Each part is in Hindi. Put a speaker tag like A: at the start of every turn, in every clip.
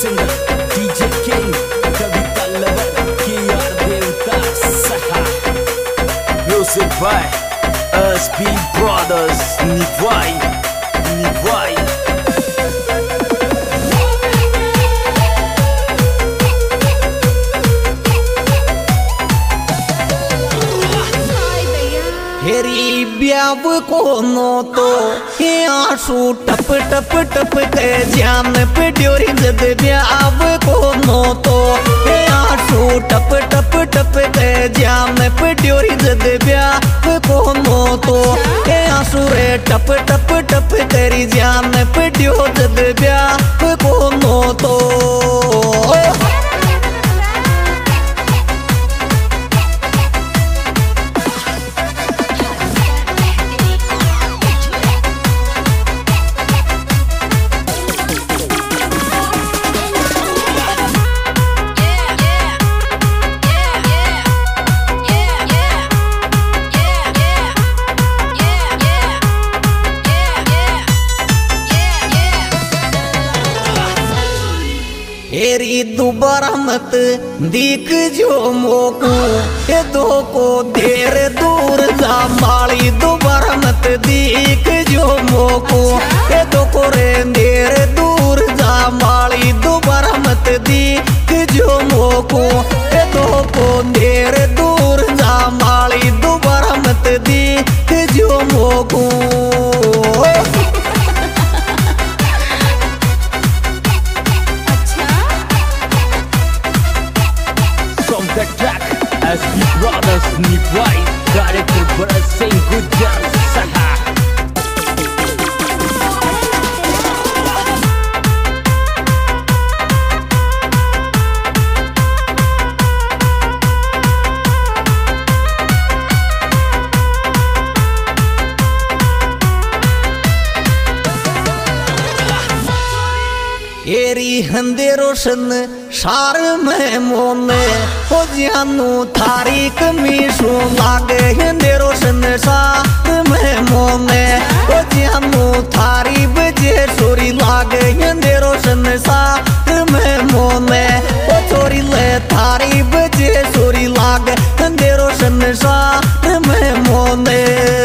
A: Singer DJ king Kavita lover KR देवता सहा म्यूजिक बाय SB ब्रदर्स निभाई
B: हेरी ब्याव कोनो तो हे आंसू टप टप टप के जान पे ड्योरी जद ब्याव कोनो तो हे आंसू टप टप टप के जान पे ड्योरी जद ब्याव कोनो तो हे आंसू रे टप टप टप तेरी जान पे ड्यो जद ब्याव कोनो तो हेरी दोबारा मत दिख जो मोकू ये दो को देर दूर जा माली दोबारा मत दिख जो मोकू ये दो को रे देर दूर जा माली दोबारा मत दिख जो मोकू ये दो को देर दूर जा माली दोबारा मत दिख जो मोकू
A: the track SB Brothers निभाई डायरेक्टर भरत सिंह गुज्जर सहा
B: एरी हंदे रोशन सार में मोने हो जानू थारी कमीशू लागे हंदे रोशन सार में मोने हो जानू थारी बजे सोरी लागे हंदे रोशन सार में मोने हो चोरी ले थारी बजे सोरी लागे हंदे रोशन सार में मोने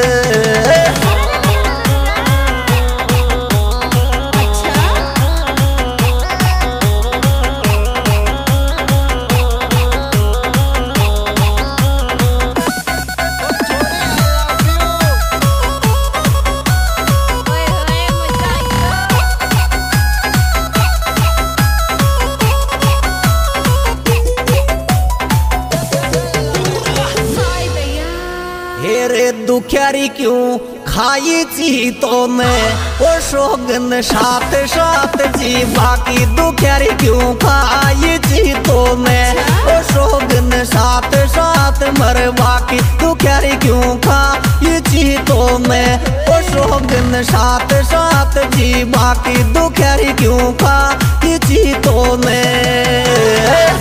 B: हेरे दुखियारी क्यों खाई चीतों में वो शोगन साथ साथ जी बाकी दुखियारी क्यों खाई चीतों में वो शोगन साथ साथ मर बाकी दुखियारी क्यों खाई चीतों में वो शोगन साथ साथ जी बाकी दुखियारी क्यों खाई चीतों में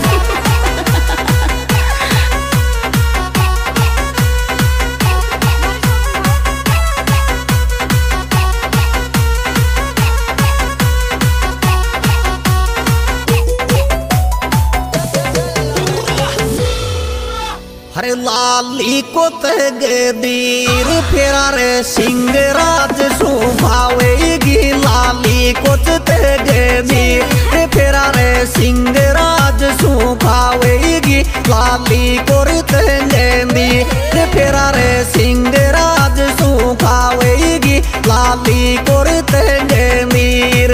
B: हरे लाली को तगदीर फेरा रे सिंह राज सुभावेगी लाली को तगदीर फेरा रे सिंह राज सुभावेगी लाली को तगदीर फेरा रे सिंह राज सुभावेगी लाली को तगदीर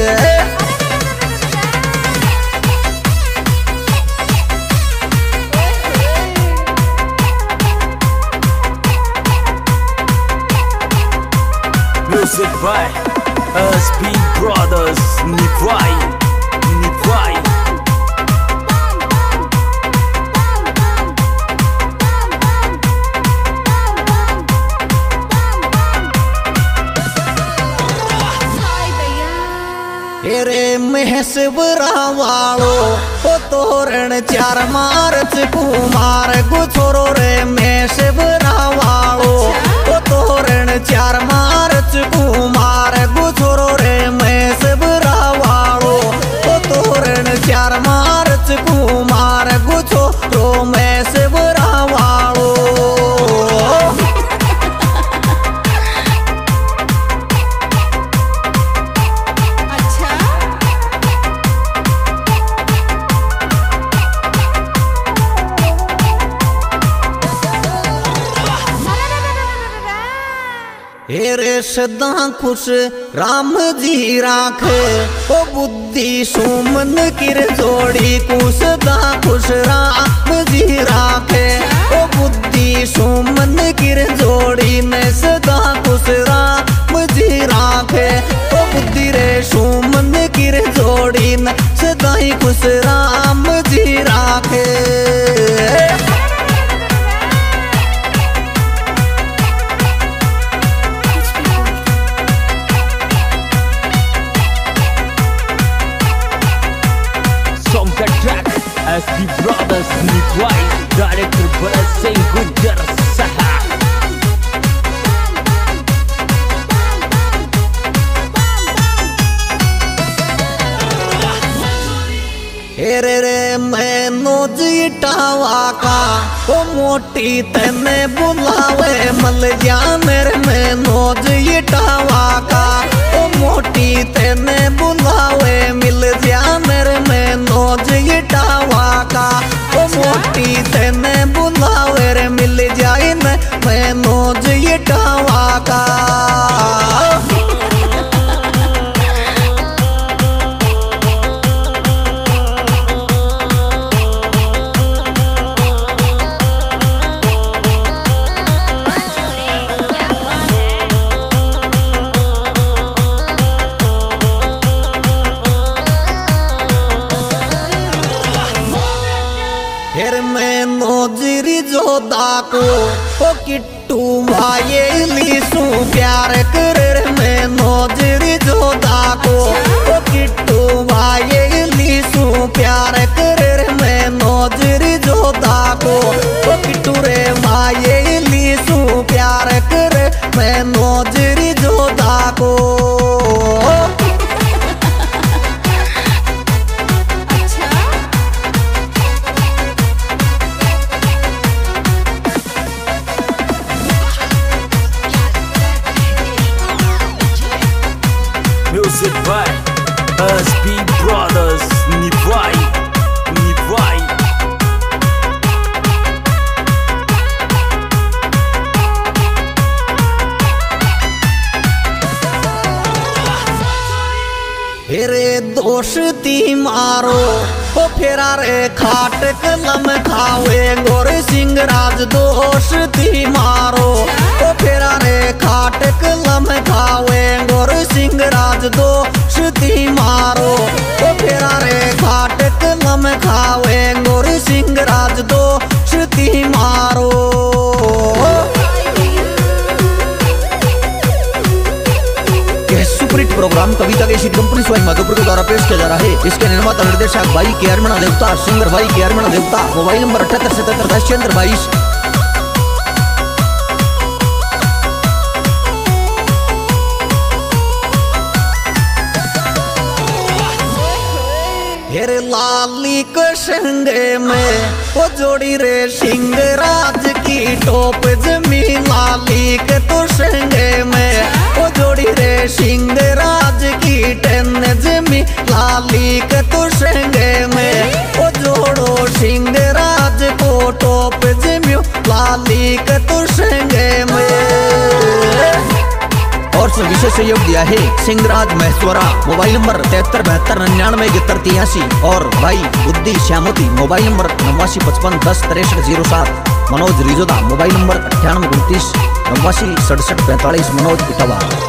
A: म्यूजिक बाय SB Brothers निभाई
B: तेरे महसबरा वालो ओ तोरण चार मार्च कुमार गुछोरो रे महसबरा वालो ओ तोरण चार मार्च कुमार गुछोरो रे महसबरा वालो ओ तोरण सदा खुश राम जी राखे। ओ बुद्धि सुमन किर जोड़ी को सदा खुश राम जी राखे। ओ बुद्धि सुमन किर जोड़ी ने सदा खुश राम जी राखे। ओ बुद्धि रे सुमन किर जोड़ी ने सदा ही खुश राम जी राखे।
A: Song that track SB Brothers Nipwai, director Bharat Singh Gujjar Saha.
B: हेरे रे मैनो जीटावा का ओ मोटी तेने बुलावे मल जा मेरे मैनो जीटावा का। ओ मोटी तेने बुलावे मिल जा मेरे मैनो जीटावा का। ओ मोटी तेने बुलावे रे मिल जाए न मैनो जीटावा का। फिर मैं नोजरी जोदा को ओ किट्टू भाई लीसू प्यार कर। मैं नोजरी जोदा को ओ किट्टू भाई लीसू प्यार कर। मैं नोजरी जोदा को ओ किट्टू रे भाई लीसू प्यार कर। मैं नोजरी जोदा को।
A: Music by SB Brothers Nipwai, Nipwai.
B: फिरे दोस्ती मारो ओ फेरा रे खाट कलम खावे गोर सिंह राज दोस्ती मारो। ओ फेरा रे खाट कलम खावे गोर सिंह राज दोस्ती मारो। ओ फेरा रे खाट कलम खावे गोर सिंह राज दोस्ती मारो। सुपरहिट प्रोग्राम कविता के शीट कंपनी स्वाई माधोपुर के द्वारा पेश किया जा रहा है। इसके निर्माता निर्देशक भाई के अरमणा देवता, सिंगर भाई के अरमणा देवता। मोबाइल नंबर 787710 हेर लाली के संगे में वो जोड़ी रे सिंह राज की टोप जमी। लाली के तो संगे में वो जोड़ी रे सिंह राज की टेन जमी। लाली के तो संगे में वो जोड़ो सिंह राज को टोप जमी। लाली के तो संगे में। और विशेष सहयोग दिया है सिंहराज महेश्वरा। मोबाइल नंबर 7372997183 और भाई बुद्धि श्यामोती। Mobile number 8955106307। Manoj Rijoda. Mobile number 9829 896745 Manoj Etawah.